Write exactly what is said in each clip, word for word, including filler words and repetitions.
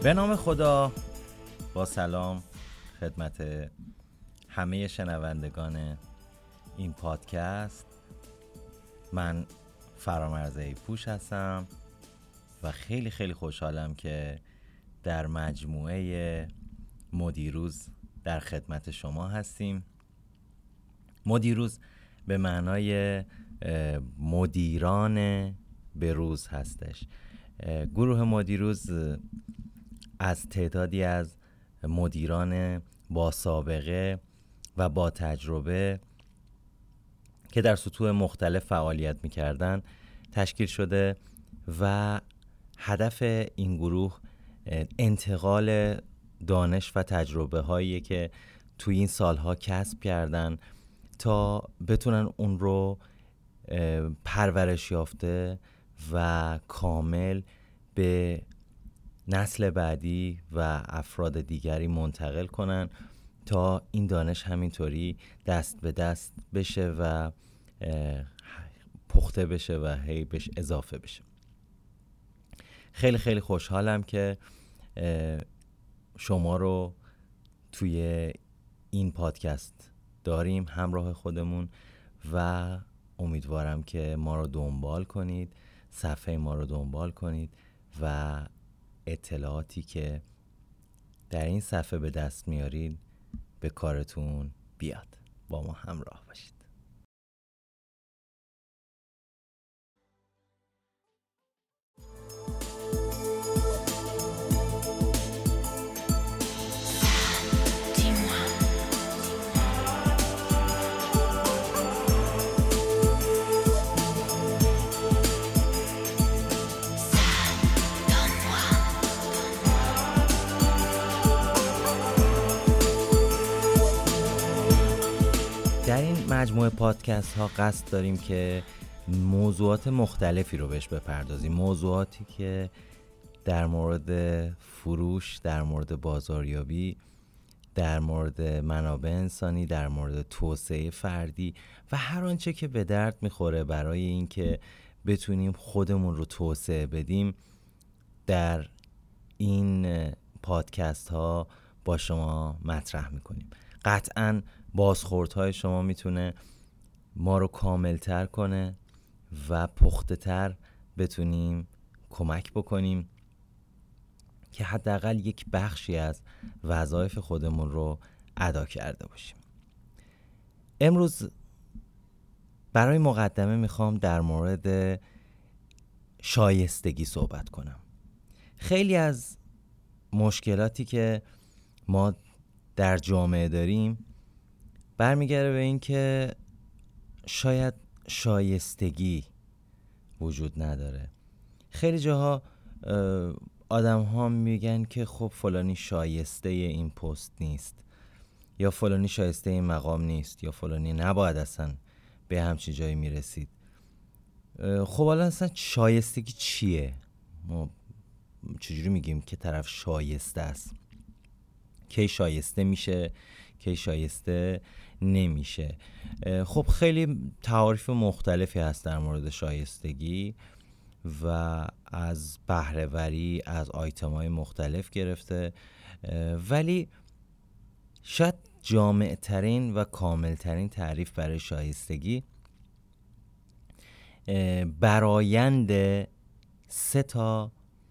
به نام خدا، با سلام خدمت همه شنوندگان این پادکست. من فرامرز ایپوش هستم و خیلی خیلی خوشحالم که در مجموعه مدیروز در خدمت شما هستیم. مدیروز به معنای مدیران بروز هستش. گروه مدیروز از تعدادی از مدیران با سابقه و با تجربه که در سطوح مختلف فعالیت می‌کردن تشکیل شده و هدف این گروه انتقال دانش و تجربه هایی که توی این سالها کسب کردن تا بتونن اون رو پرورش یافته و کامل به نسل بعدی و افراد دیگری منتقل کنن تا این دانش همینطوری دست به دست بشه و پخته بشه و هی بهش اضافه بشه. خیلی خیلی خوشحالم که شما رو توی این پادکست داریم همراه خودمون و امیدوارم که ما رو دنبال کنید، صفحه ما رو دنبال کنید و اطلاعاتی که در این صفحه به دست میارید به کارتون بیاد. با ما همراه باشید. در این مجموعه پادکست ها قصد داریم که موضوعات مختلفی رو بهش بپردازیم، موضوعاتی که در مورد فروش، در مورد بازاریابی، در مورد منابع انسانی، در مورد توسعه فردی و هر آنچه که به درد میخوره برای اینکه بتونیم خودمون رو توسعه بدیم در این پادکست ها با شما مطرح میکنیم. قطعاً بازخوردهای شما میتونه ما رو کاملتر کنه و پخته تر بتونیم کمک بکنیم که حداقل یک بخشی از وظایف خودمون رو ادا کرده باشیم. امروز برای مقدمه میخوام در مورد شایستگی صحبت کنم. خیلی از مشکلاتی که ما در جامعه داریم برمیگرده به این که شاید شایستگی وجود نداره. خیلی جاها آدم ها میگن که خب فلانی شایسته این پست نیست، یا فلانی شایسته این مقام نیست، یا فلانی نباید اصلا به همچین جایی میرسید. خب حالا اصلا شایستگی چیه؟ ما چجوری میگیم که طرف شایسته است؟ کی شایسته میشه، کی شایسته نمیشه؟ خب خیلی تعاریف مختلفی هست در مورد شایستگی و از بهره‌وری از آیتم‌های مختلف گرفته، ولی شاید جامع‌ترین و کاملترین تعریف برای شایستگی برآیند سه تا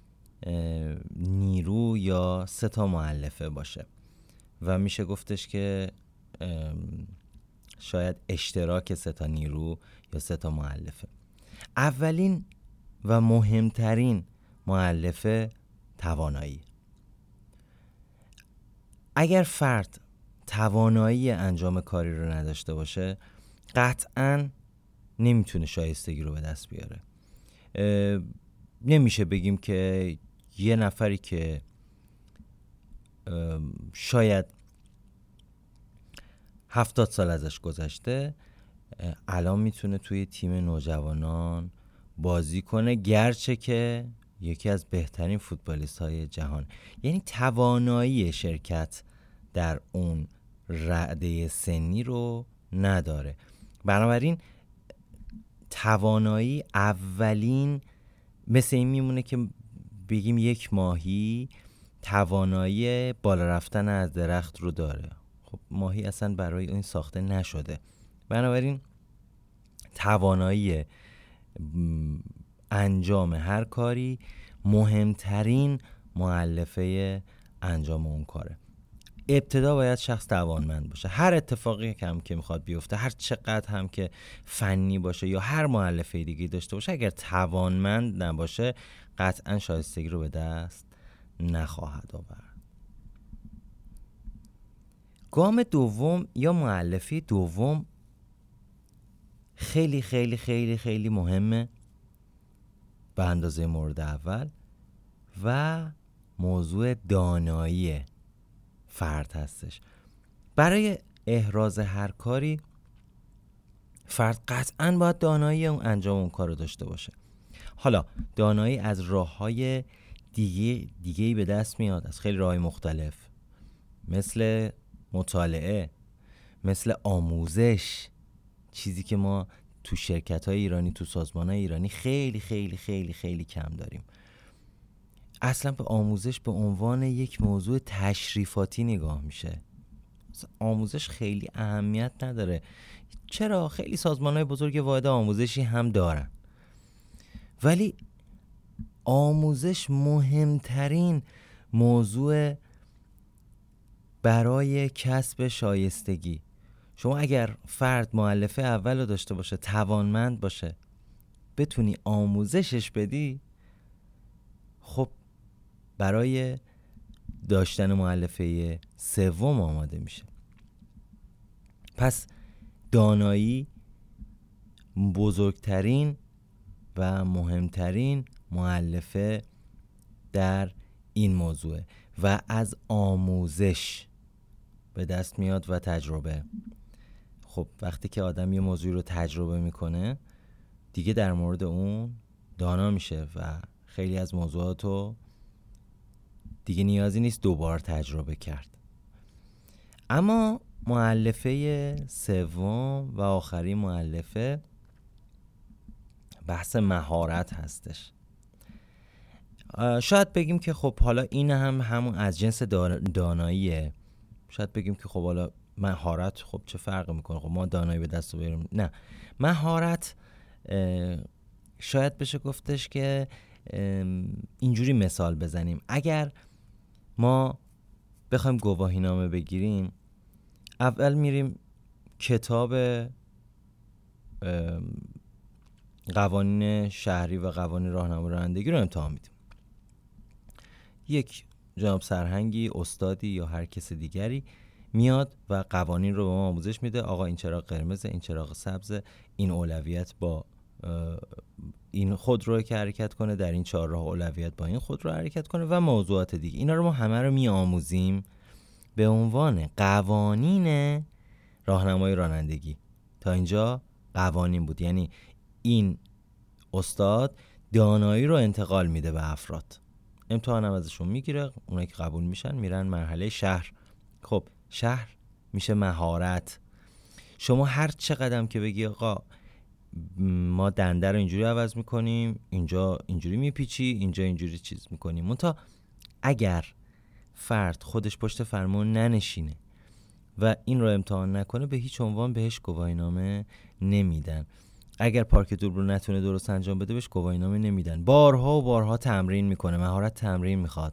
نیرو یا سه تا مؤلفه باشه و میشه گفتش که شاید اشتراک سه تا نیرو یا سه تا مؤلفه. اولین و مهمترین مؤلفه توانایی. اگر فرد توانایی انجام کاری رو نداشته باشه قطعاً نمیتونه شایستگی رو به دست بیاره. نمیشه بگیم که یه نفری که شاید هفتاد سال ازش گذشته الان میتونه توی تیم نوجوانان بازی کنه، گرچه که یکی از بهترین فوتبالیست های جهان. یعنی توانایی شرکت در اون رده سنی رو نداره. بنابراین توانایی اولین مثل این میمونه که بگیم یک ماهی توانایی بالا رفتن از درخت رو داره. خب ماهی اصلا برای این ساخته نشده. بنابراین توانایی انجام هر کاری مهمترین مؤلفه انجام اون کاره. ابتدا باید شخص توانمند باشه. هر اتفاقی که هم که میخواد بیفته، هر چقدر هم که فنی باشه یا هر مؤلفه دیگه داشته باشه، اگر توانمند نباشه قطعا شایستگی رو به دست نخواهد آورد. گام دوم یا مؤلفه دوم خیلی خیلی خیلی خیلی مهمه به اندازه مورد اول و موضوع دانایی فرد هستش. برای احراز هر کاری فرد قطعاً باید دانایی اون انجام اون کار رو داشته باشه. حالا دانایی از راه‌های دیگه دیگه‌ای به دست میاد، از خیلی راه‌های مختلف، مثل مطالعه، مثل آموزش، چیزی که ما تو شرکت‌های ایرانی، تو سازمان‌های ایرانی خیلی خیلی خیلی خیلی کم داریم. اصلا به آموزش به عنوان یک موضوع تشریفاتی نگاه میشه. آموزش خیلی اهمیت نداره. چرا؟ خیلی سازمان‌های بزرگ واحد آموزشی هم دارن، ولی آموزش مهمترین موضوع برای کسب شایستگی. شما اگر فرد مؤلفه اول رو داشته باشه، توانمند باشه، بتونی آموزشش بدی، خب برای داشتن مؤلفه سوم آماده میشه. پس دانایی بزرگترین و مهمترین مؤلفه در این موضوع و از آموزش به دست میاد و تجربه. خب وقتی که آدم یه موضوعی رو تجربه میکنه دیگه در مورد اون دانا میشه و خیلی از موضوعات رو دیگه نیازی نیست دوبار تجربه کرد. اما مؤلفه سوم و آخرین مؤلفه بحث مهارت هستش. شاید بگیم که خب حالا این هم همون از جنس داناییه. شاید بگیم که خب حالا مهارت خب چه فرق میکنه، خب ما دانایی به دست بیاریم. نه، مهارت شاید بشه گفتش که اینجوری مثال بزنیم. اگر ما بخوایم گواهینامه بگیریم، اول میریم کتاب قوانین شهری و قوانین راهنمایی رانندگی رو امتحان میدیم. یک جناب سرهنگی، استادی یا هر کس دیگری میاد و قوانین رو به ما آموزش میده. آقا این چراغ قرمزه، این چراغ سبزه، این اولویت با این خودرو که حرکت کنه، در این چهارراه اولویت با این خودرو حرکت کنه و موضوعات دیگه. اینا رو ما همه رو میآموزیم به عنوان قوانین راهنمایی رانندگی. تا اینجا قوانین بود، یعنی این استاد دانایی رو انتقال میده به افراد، امتحان هم ازشون میگیره، اونایی که قبول میشن میرن مرحله شهر. خب شهر میشه مهارت. شما هر چقدر که بگی آقا ما دنده رو اینجوری عوض میکنیم، اینجا اینجوری میپیچی، اینجا اینجوری چیز میکنیم، منتها اگر فرد خودش پشت فرمان ننشینه و این رو امتحان نکنه، به هیچ عنوان بهش گواهینامه نمیدن. اگر پارک دور رو نتونه درست انجام بده، بهش گواهینامه نمیدن. بارها و بارها تمرین میکنه. مهارت تمرین میخواد،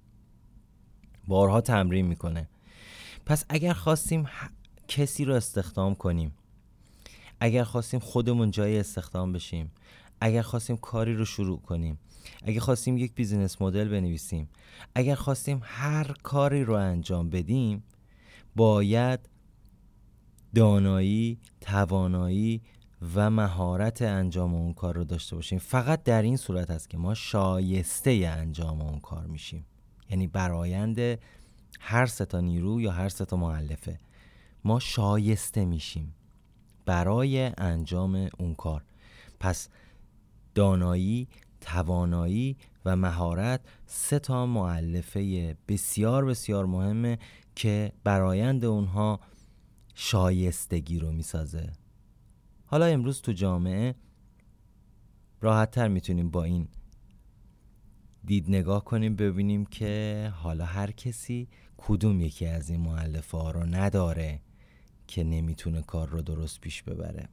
بارها تمرین میکنه. پس اگر خواستیم کسی رو استخدام کنیم، اگر خواستیم خودمون جای استخدام بشیم، اگر خواستیم کاری رو شروع کنیم، اگر خواستیم یک بیزینس مدل بنویسیم، اگر خواستیم هر کاری رو انجام بدیم، باید دانایی، توانایی و مهارت انجام اون کار رو داشته باشیم. فقط در این صورت است که ما شایسته انجام اون کار میشیم. یعنی برآیند هر سه تا نیرو یا هر سه تا مؤلفه ما شایسته میشیم برای انجام اون کار. پس دانایی، توانایی و مهارت سه تا مؤلفه بسیار بسیار مهمه که برآیند اونها شایستگی رو میسازه. حالا امروز تو جامعه راحت تر میتونیم با این دید نگاه کنیم ببینیم که حالا هر کسی کدوم یکی از این مؤلفه ها رو نداره که نمیتونه کار رو درست پیش ببره.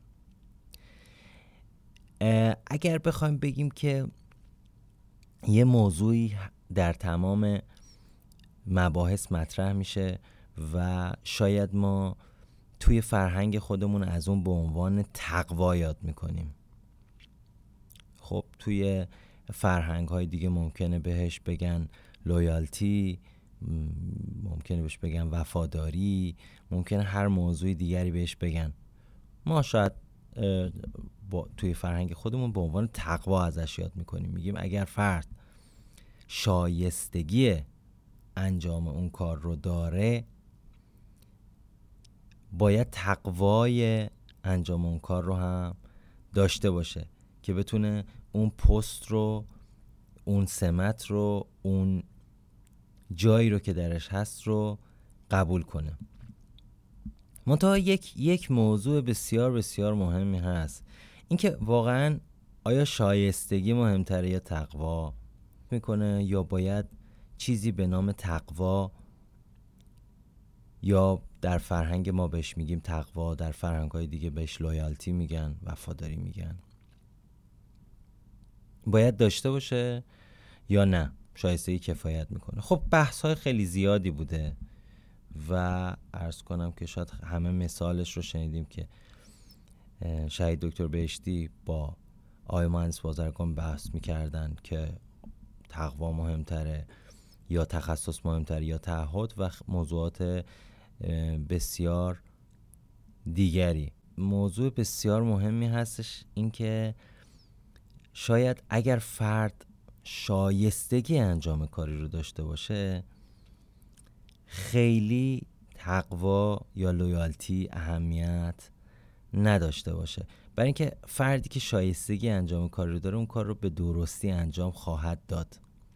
اگر بخوایم بگیم که یه موضوعی در تمام مباحث مطرح میشه و شاید ما توی فرهنگ خودمون از اون به عنوان تقوا یاد میکنیم. خب توی فرهنگ های دیگه ممکنه بهش بگن لویالتی، ممکنه بهش بگن وفاداری، ممکنه هر موضوع دیگری بهش بگن. ما شاید با توی فرهنگ خودمون به عنوان تقوا ازش یاد میکنیم. میگیم اگر فرد شایستگی انجام اون کار رو داره، باید تقوای انجام اون کار رو هم داشته باشه که بتونه اون پست رو، اون سمت رو، اون جایی رو که درش هست رو قبول کنه. منتها یک یک موضوع بسیار بسیار مهمی هست، اینکه واقعا آیا شایستگی مهمتره یا تقوا میکنه، یا باید چیزی به نام تقوا، یا در فرهنگ ما بهش میگیم تقوا، در فرهنگ های دیگه بهش لویالتی میگن، وفاداری میگن، باید داشته باشه یا نه شایستگی کفایت میکنه. خب بحث های خیلی زیادی بوده و عرض کنم که شاید همه مثالش رو شنیدیم که شهید دکتر بهشتی با آقای مهندس بازرگان بحث میکردن که تقوا مهمتره یا تخصص مهمتره یا تعهد و موضوعات بسیار دیگری. موضوع بسیار مهمی هستش این که شاید اگر فرد شایستگی انجام کاری رو داشته باشه، خیلی تقوا یا لویالتی اهمیت نداشته باشه، برای اینکه فردی که شایستگی انجام کاری رو داره اون کار رو به درستی انجام خواهد داد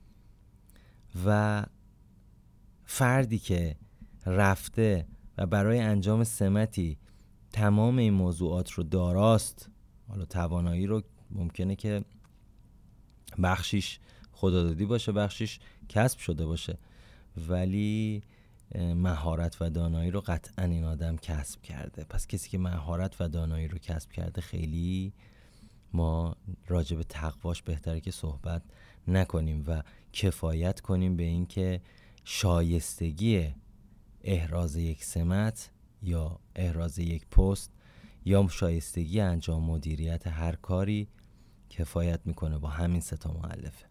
و فردی که رفته و برای انجام سمتی تمام این موضوعات رو داراست، حالا توانایی رو ممکنه که بخشیش خدادادی باشه، بخشیش کسب شده باشه، ولی مهارت و دانایی رو قطعا این آدم کسب کرده. پس کسی که مهارت و دانایی رو کسب کرده، خیلی ما راجع به تقواش بهتره که صحبت نکنیم و کفایت کنیم به این که شایستگی احراز یک سمت یا احراز یک پست یا شایستگی انجام مدیریت هر کاری کفایت میکنه با همین سه تا مؤلفه.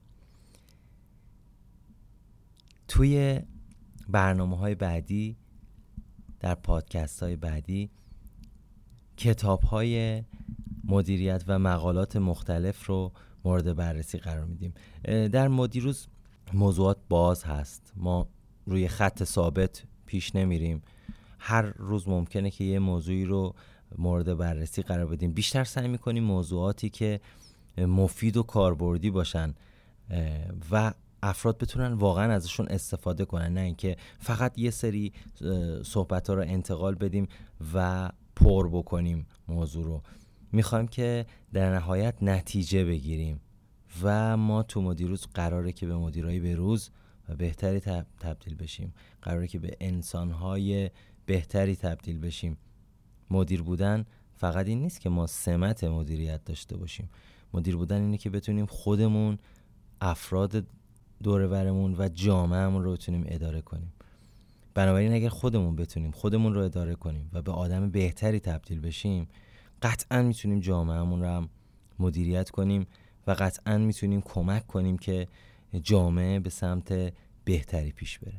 توی برنامه‌های بعدی، در پادکست های بعدی، کتاب‌های مدیریت و مقالات مختلف رو مورد بررسی قرار میدیم. در مدیروز موضوعات باز هست، ما روی خط ثابت پیش نمیریم، هر روز ممکنه که یه موضوعی رو مورد بررسی قرار بدیم. بیشتر سعی میکنیم موضوعاتی که مفید و کاربردی باشن و افراد بتونن واقعا ازشون استفاده کنن، نه اینکه فقط یه سری صحبت‌ها رو انتقال بدیم و پر بکنیم موضوع رو. میخوایم که در نهایت نتیجه بگیریم و ما تو مدیروز قراره که به مدیرای بروز و بهتری تبدیل بشیم، قراره که به انسان‌های بهتری تبدیل بشیم. مدیر بودن فقط این نیست که ما سمت مدیریت داشته باشیم، مدیر بودن اینه که بتونیم خودمون، افراد دور برمون و جامعهمون رو بتونیم اداره کنیم. بنابراین اگر خودمون بتونیم خودمون رو اداره کنیم و به آدم بهتری تبدیل بشیم، قطعاً میتونیم جامعهمون رو هم مدیریت کنیم و قطعاً میتونیم کمک کنیم که جامعه به سمت بهتری پیش بره.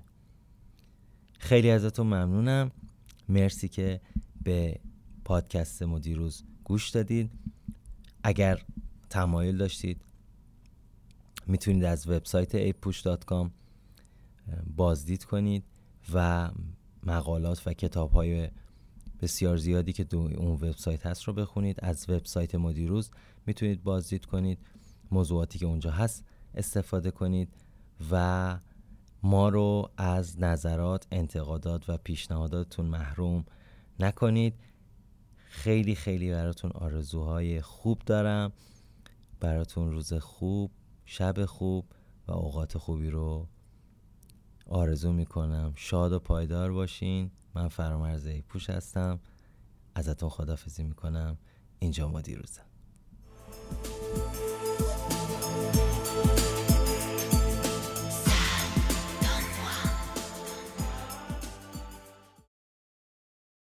خیلی ازتون ممنونم، مرسی که به پادکست مدیروز گوش دادید. اگر تمایل داشتید میتونید از وبسایت ای پوش دات کام بازدید کنید و مقالات و کتاب‌های بسیار زیادی که تو اون وبسایت هست رو بخونید. از وبسایت مدیروز میتونید بازدید کنید، موضوعاتی که اونجا هست استفاده کنید و ما رو از نظرات، انتقادات و پیشنهاداتتون محروم نکنید. خیلی خیلی براتون آرزوهای خوب دارم، براتون روز خوب، شب خوب و اوقات خوبی رو آرزو میکنم. شاد و پایدار باشین. من فرامرز ایپوش هستم، ازتون خداحافظی میکنم. اینجا ما دیروزه.